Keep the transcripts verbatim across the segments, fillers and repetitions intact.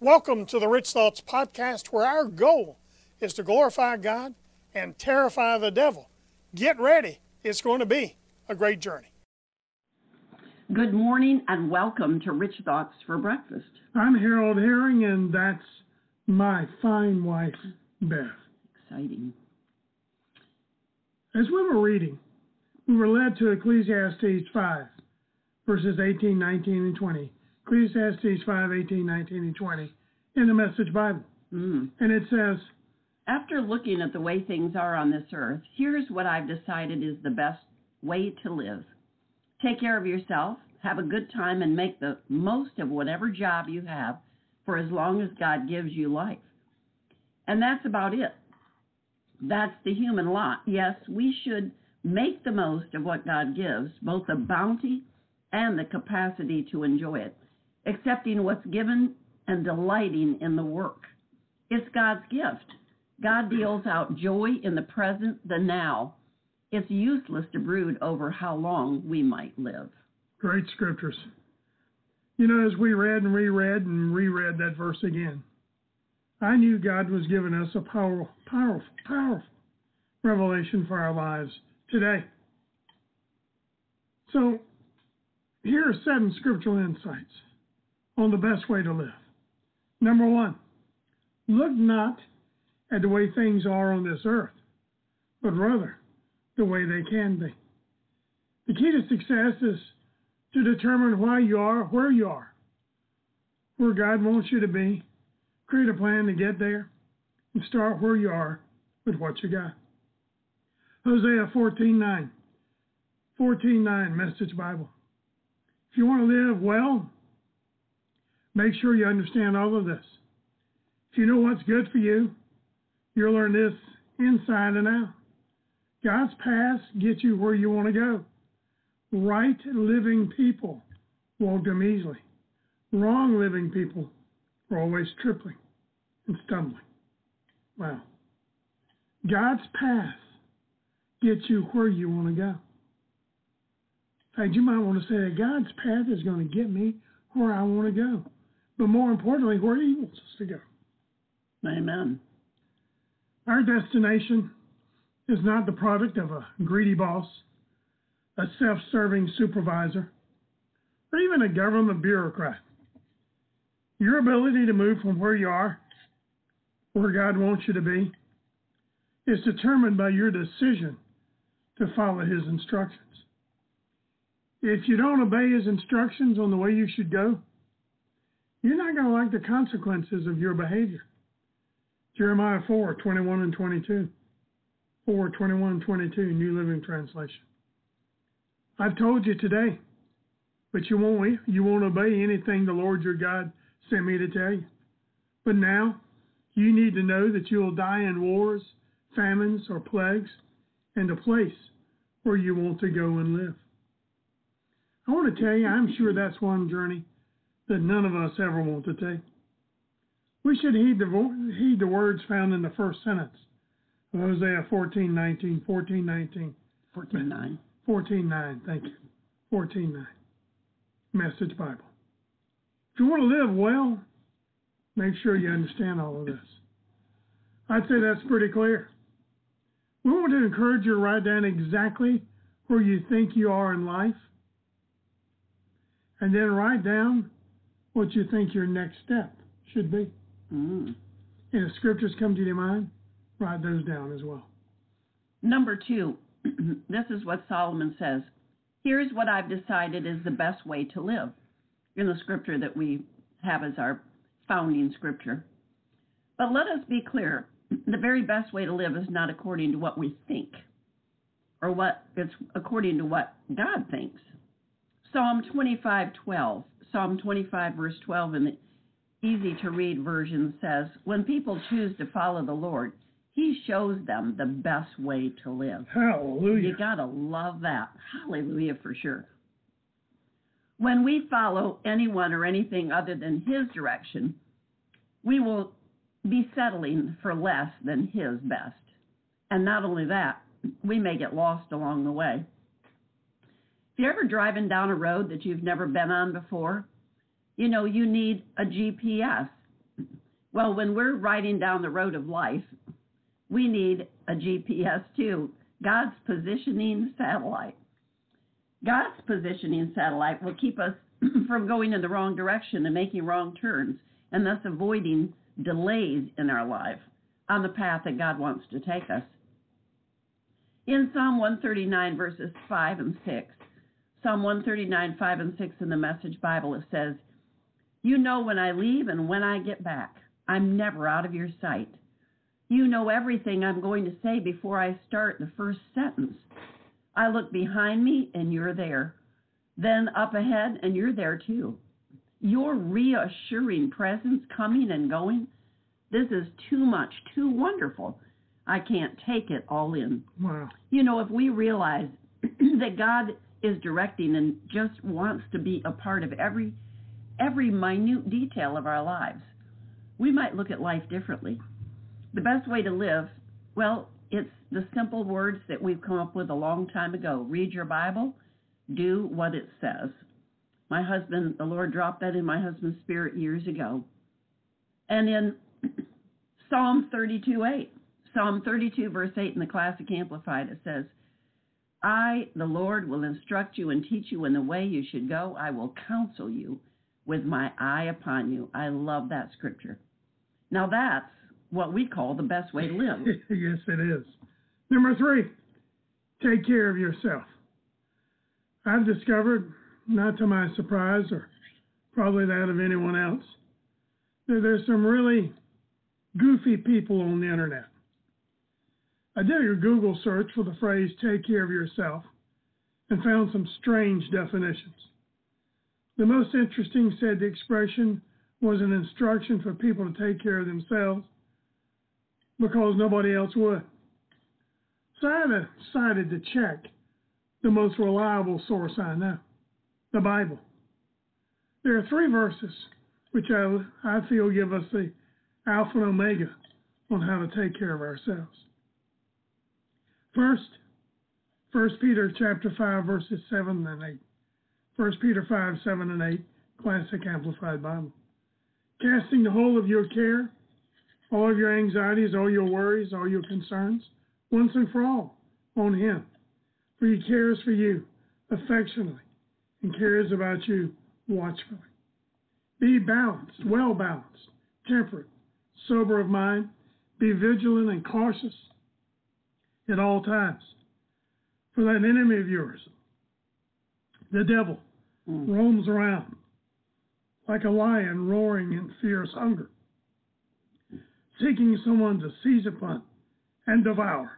Welcome to the Rich Thoughts Podcast, where our goal is to glorify God and terrify the devil. Get ready. It's going to be a great journey. Good morning and welcome to Rich Thoughts for Breakfast. I'm Harold Herring, and that's my fine wife, Beth. Exciting. As we were reading, we were led to Ecclesiastes five, verses eighteen, nineteen, and twenty. Ecclesiastes five, eighteen, nineteen, and twenty in the Message Bible. Mm. And it says, After looking at the way things are on this earth, here's what I've decided is the best way to live. Take care of yourself, have a good time, and make the most of whatever job you have for as long as God gives you life. And that's about it. That's the human lot. Yes, we should make the most of what God gives, both the bounty and the capacity to enjoy it, accepting what's given and delighting in the work. It's God's gift. God deals out joy in the present, the now. It's useless to brood over how long we might live. Great scriptures. You know, as we read and reread and reread that verse again, I knew God was giving us a powerful, powerful, powerful revelation for our lives today. So, here are seven scriptural insights on the best way to live. Number one, look not at the way things are on this earth, but rather the way they can be. The key to success is to determine why you are where you are, where God wants you to be, create a plan to get there, and start where you are with what you got. Hosea fourteen nine, fourteen nine, Message Bible. If you want to live well, make sure you understand all of this. If you know what's good for you, you'll learn this inside and out. God's paths get you where you want to go. Right living people walk them easily. Wrong living people are always tripling and stumbling. Wow. God's path gets you where you want to go. In fact, you might want to say that God's path is going to get me where I want to go. But more importantly, where He wants us to go. Amen. Our destination is not the product of a greedy boss, a self-serving supervisor, or even a government bureaucrat. Your ability to move from where you are, where God wants you to be, is determined by your decision to follow His instructions. If you don't obey His instructions on the way you should go, you're not going to like the consequences of your behavior. Jeremiah four, twenty-one and twenty-two. four, twenty-one and twenty-two, New Living Translation. I've told you today, but you won't, you won't obey anything the Lord your God sent me to tell you. But now, you need to know that you will die in wars, famines, or plagues, and a place where you want to go and live. I want to tell you, I'm sure that's one journey that none of us ever want to take. We should heed the, heed the words found in the first sentence of Hosea fourteen nineteen, fourteen nineteen. fourteen nine. fourteen nine, thank you. fourteen nine. Message Bible. If you want to live well, make sure you understand all of this. I'd say that's pretty clear. We want to encourage you to write down exactly where you think you are in life, and then write down what you think your next step should be. Mm. And if scriptures come to your mind, write those down as well. Number two, this is what Solomon says. Here's what I've decided is the best way to live, in the scripture that we have as our founding scripture. But let us be clear, the very best way to live is not according to what we think, or what it's according to what God thinks. Psalm twenty-five twelve, Psalm twenty-five verse twelve in the easy-to-read version says, when people choose to follow the Lord, He shows them the best way to live. Hallelujah. You gotta love that. Hallelujah for sure. When we follow anyone or anything other than His direction, we will be settling for less than His best. And not only that, we may get lost along the way. If you're ever driving down a road that you've never been on before, you know, you need a G P S. Well, when we're riding down the road of life, we need a G P S too, God's positioning satellite. God's positioning satellite will keep us from going in the wrong direction and making wrong turns, and thus avoiding delays in our life on the path that God wants to take us. In Psalm one thirty-nine, verses five and six, Psalm one thirty-nine, five and six in the Message Bible, it says, "You know when I leave and when I get back. I'm never out of your sight. You know everything I'm going to say before I start the first sentence. I look behind me and you're there. Then up ahead and you're there too. Your reassuring presence coming and going, this is too much, too wonderful. I can't take it all in." Wow. You know, if we realize that God is directing and just wants to be a part of every every minute detail of our lives, we might look at life differently. The best way to live, well, it's the simple words that we've come up with a long time ago. Read your Bible, do what it says. My husband, the Lord dropped that in my husband's spirit years ago. And in Psalm thirty-two, eight, Psalm thirty-two, verse eight in the Classic Amplified, it says, "I, the Lord, will instruct you and teach you in the way you should go. I will counsel you with my eye upon you." I love that scripture. Now that's what we call the best way to live. Yes, it is. Number three, take care of yourself. I've discovered, not to my surprise or probably that of anyone else, that there's some really goofy people on the internet. I did a Google search for the phrase take care of yourself and found some strange definitions. The most interesting said the expression was an instruction for people to take care of themselves because nobody else would. So I decided to check the most reliable source I know, the Bible. There are three verses which I, I feel give us the alpha and omega on how to take care of ourselves. First, First Peter chapter five, verses seven and eight. First Peter five, seven and eight, Classic Amplified Bible. "Casting the whole of your care, all of your anxieties, all your worries, all your concerns, once and for all, on him. For he cares for you affectionately and cares about you watchfully. Be balanced, well balanced, temperate, sober of mind, be vigilant and cautious at all times. For that enemy of yours, the devil, mm. roams around like a lion roaring in fierce hunger, seeking someone to seize upon and devour."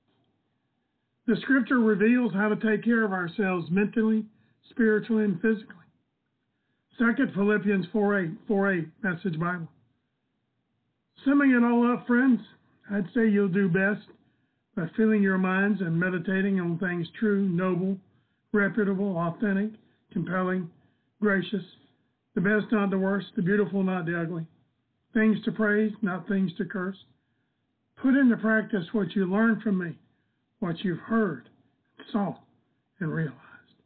The scripture reveals how to take care of ourselves mentally, spiritually, and physically. Second, Philippians four eight, four eight, Message Bible. Summing it all up, friends, I'd say you'll do best by filling your minds and meditating on things true, noble, reputable, authentic, compelling, gracious, the best, not the worst, the beautiful, not the ugly, things to praise, not things to curse. Put into practice what you learned from me, what you've heard, saw, and realized.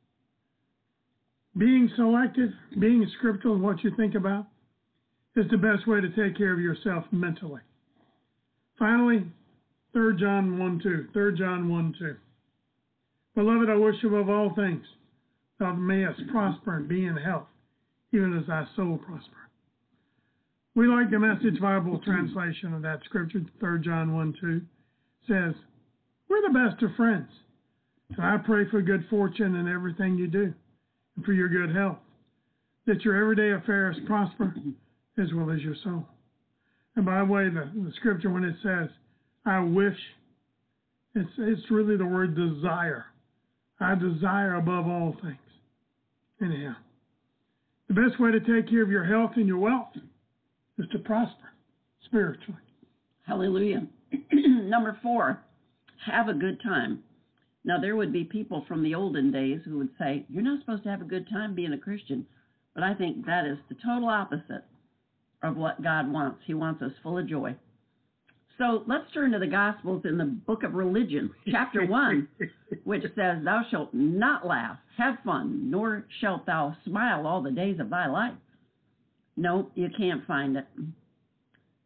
Being selective, being scriptural in what you think about, is the best way to take care of yourself mentally. Finally, Third John one two. Third John one two. "Beloved, I wish above all things thou mayest prosper and be in health, even as thy soul prosper." We like the Message Bible translation of that scripture. Third John one two says, "We're the best of friends, and I pray for good fortune in everything you do, and for your good health, that your everyday affairs prosper as well as your soul." And by the way, the, the scripture, when it says, "I wish," it's, it's really the word desire. I desire above all things in him. The best way to take care of your health and your wealth is to prosper spiritually. Hallelujah. Number four, have a good time. Now, there would be people from the olden days who would say, you're not supposed to have a good time being a Christian. But I think that is the total opposite of what God wants. He wants us full of joy. So let's turn to the Gospels in the book of religion, chapter one, which says, "Thou shalt not laugh, have fun, nor shalt thou smile all the days of thy life." No, you can't find it.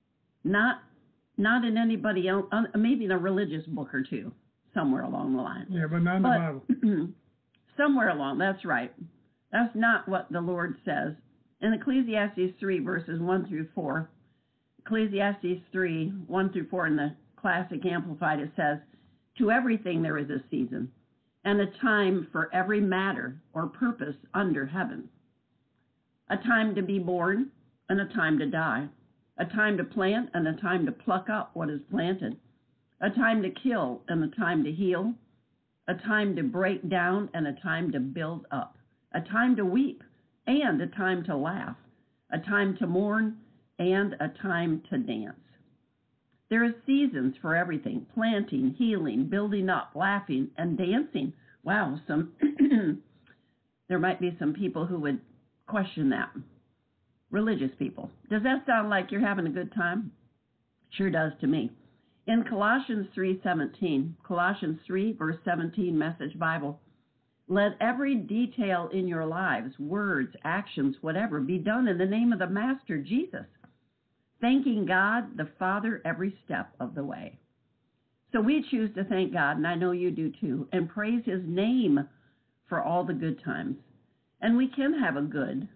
not not in anybody else, uh, maybe in a religious book or two, somewhere along the line. Yeah, but not in but, the Bible. Somewhere along, that's right. That's not what the Lord says. In Ecclesiastes three, verses one through four, Ecclesiastes three, one through four in the Classic Amplified, it says, "To everything there is a season, and a time for every matter or purpose under heaven. A time to be born, and a time to die. A time to plant, and a time to pluck up what is planted. A time to kill, and a time to heal. A time to break down, and a time to build up. A time to weep, and a time to laugh. A time to mourn, and a time to dance." There are seasons for everything: planting, healing, building up, laughing, and dancing. Wow, some there might be some people who would question that. Religious people. Does that sound like you're having a good time? Sure does to me. In Colossians three seventeen, Colossians three, verse seventeen, Message Bible, "Let every detail in your lives, words, actions, whatever, be done in the name of the Master Jesus, thanking God the Father every step of the way." So we choose to thank God, and I know you do too, and praise his name for all the good times. And we can have a good,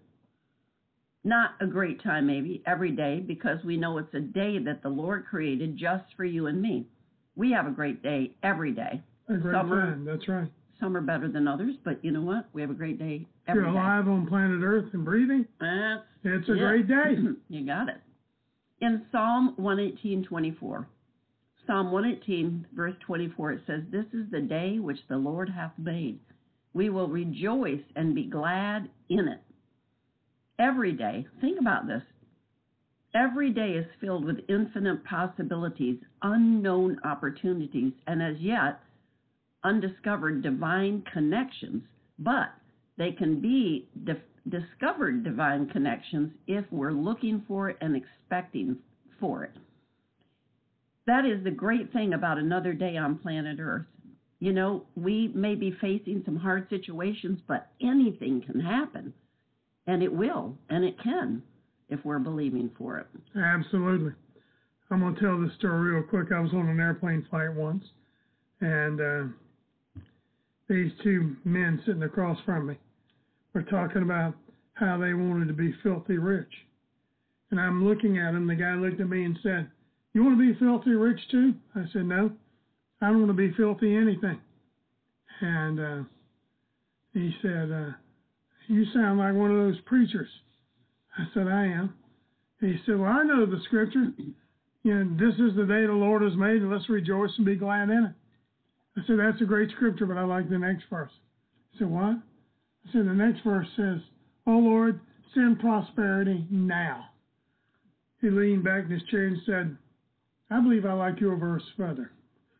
not a great time maybe, every day, because we know it's a day that the Lord created just for you and me. We have a great day every day. A great some are, time, that's right. Some are better than others, but you know what? We have a great day every You're day. alive on planet Earth and breathing. That's It's a it. great day. You got it. In Psalm one eighteen, twenty-four, Psalm one eighteen, verse twenty-four, it says, "This is the day which the Lord hath made. We will rejoice and be glad in it." Every day, think about this, every day is filled with infinite possibilities, unknown opportunities, and as yet, undiscovered divine connections. But they can be dif- discovered divine connections if we're looking for it and expecting for it. That is the great thing about another day on planet Earth. You know, we may be facing some hard situations, but anything can happen. And it will, and it can, if we're believing for it. Absolutely. I'm going to tell this story real quick. I was on an airplane flight once, and uh, these two men sitting across from me were talking about how they wanted to be filthy rich. And I'm looking at them. The guy looked at me and said, "You want to be filthy rich too?" I said, "No, I don't want to be filthy anything." And uh, he said, uh, "You sound like one of those preachers." I said, "I am." And he said, "Well, I know the scripture. You know, this is the day the Lord has made, and let's rejoice and be glad in it." I said, "That's a great scripture, but I like the next verse." He said, "What?" I said, "The next verse says, 'Oh Lord, send prosperity now.'" He leaned back in his chair and said, "I believe I like your verse further."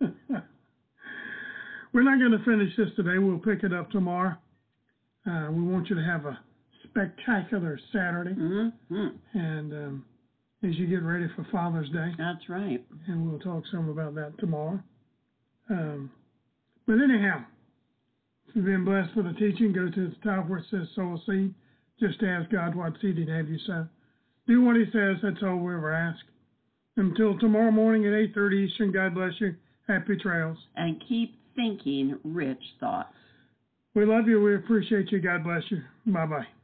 We're not going to finish this today. We'll pick it up tomorrow. Uh, we want you to have a spectacular Saturday. Mm-hmm. And um, as you get ready for Father's Day. That's right. And we'll talk some about that tomorrow. Um, but anyhow, if you've been blessed with the teaching, go to the top where it says sow a seed. Just ask God what seed he'd have you sow. Do what he says. That's all we ever ask. Until tomorrow morning at eight thirty Eastern, God bless you. Happy trails. And keep thinking rich thoughts. We love you. We appreciate you. God bless you. Bye-bye.